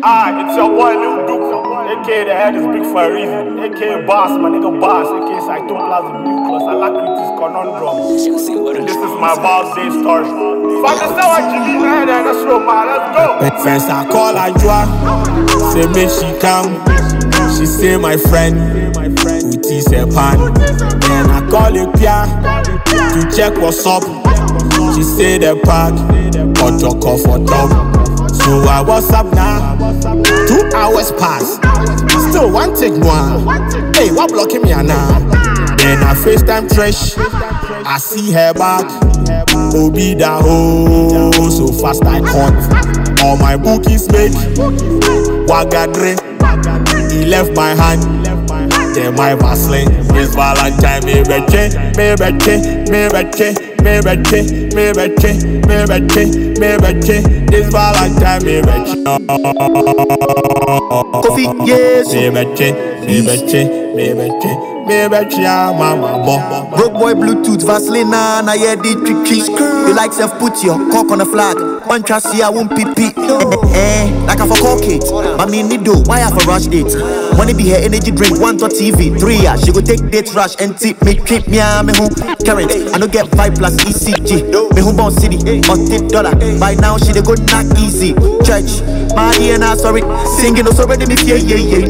It's your boy Lil Duke, aka the head is big for a reason, aka Boss, my nigga Boss, aka Cytoplasm Nucleus, Alacritus Conundrum. This is my Val's Day story. Fuck the sour chili, man, and let's roll, man, let's go. First I call her Joa, say make she come. She say my friend, Uti say pan. Then I call you Pia to check what's up. She say the park, hot chocolate for top. So I what's up now? 2 hours pass, still one take one. Hey, what blocking me now? Then I FaceTime Trish, I see her back. Obi da ho, so fast I caught. All my bookies make Wagadre. He left my hand, then my Vaseline. This Valentine, me betche. This Valentine, me betche. Coffee, yes. Me betche, mama bo. Broke boy Bluetooth, Vaseline, na yeah the trick. You like self put your cock on the flag. One trust I won't pee. Like I for call kids. Mommy need do, why I for rush dates? Money be her energy drink, 1 to TV, 3 years. She go take dates rush and tip me trip me me home current. I no get 5 plus ECG. Me home born city or tip dollar. By now she dey go knock easy. Church, my DNA sorry. Singing no sorry me yeah.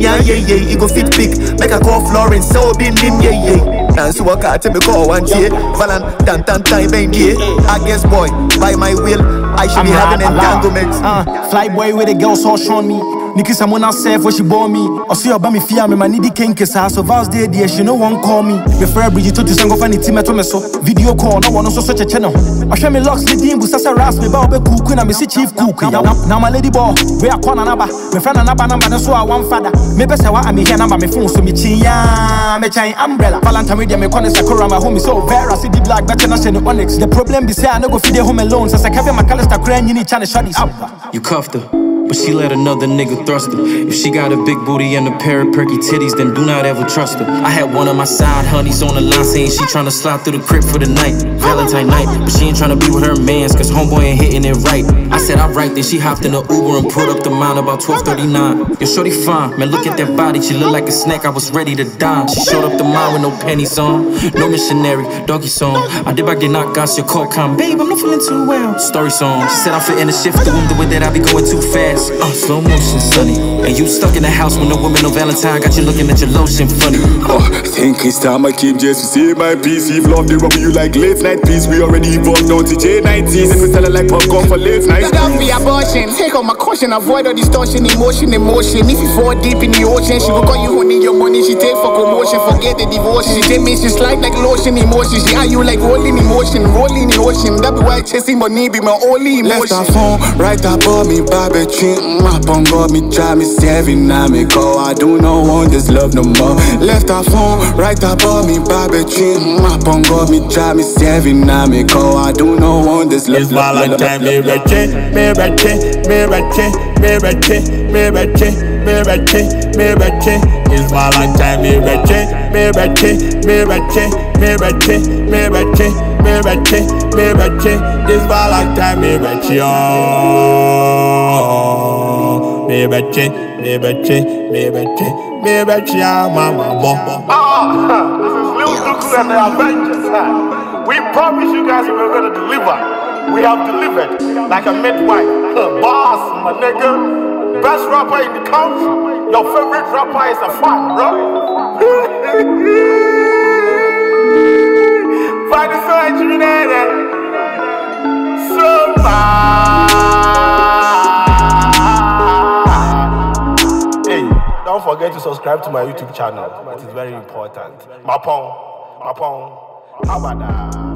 You go fit big, make a call Florence. So be nim yeah. Dance work out to me call one day. Valan time ain't here. I guess boy, by my will, I should be having entanglements. Fly boy with the girls all shown me. Nikki someone else said where she bore me. Or see about me fear me, my needy king kiss her. So Val's Day, dear, she no one call me. Before Bridget to sing off any team at so video call, no one also such a channel. I show me locks, leading with Sasa Ras, me bow be cook, and I miss chief cook. Now my lady ball, we are corner number. My friend and number, so I one father. Maybe say what I'm here number, my phone, so me chia, me chain umbrella. Valentine with me, corner Sakura, my home is so very I see the black better than the Onyx. The problem be say I no go feed the home alone, so I can't my Calista cran, you need China shotties. You cuffed her, but she let another nigga thrust her. If she got a big booty and a pair of perky titties, then do not ever trust her. I had one of my side honeys on the line saying she tryna slide through the crib for the night, Valentine night. But she ain't tryna be with her mans, cause homeboy ain't hitting it right. I said alright, then she hopped in the Uber and pulled up the mount about 12:39. Yo, shorty fine, man, look at that body, she look like a snack, I was ready to die. She showed up the mile with no panties on, no missionary, doggy song. I did back the knock, got your call come, babe, I'm not feeling too well. Story song, she said I'm fitting the shift through the way that I be going too fast. Slow motion, sunny. And you stuck in the house with no woman, no Valentine. Got you looking at your lotion, funny. Think it's time I came just to say my piece. If love they rubber you like late night peace. We already evolved down to J19 and we sell it like popcorn for late night. Stop the abortion, take out my caution, avoid all distortion, emotion. If you fall deep in the ocean, she go call you honey, your money, she take for commotion, forget the devotion. She take me, she slide like lotion, emotion. She are you like rolling emotion, rolling the ocean. That be why chasing money be my only emotion. Left her phone, right above me, barbecue. My phone got me, try me, 7 now me go. I do not want this love no more. Left her phone, right above me, barbecue. My phone got me, try me, 7 now me go. I do not want this love. It's Valentine, me betche. It's Valentine, me betche. This Valentine, me betche. Me betche, mama bo. This is Lil Duke and the Avengers. We promise you guys we were gonna deliver. We have delivered like a midwife. Boss, my nigga. Best rapper in the country. Your favorite rapper is a fan, bro. Find the side you there. So hey, don't forget to subscribe to my YouTube channel. It is very important. Mapong. How about that?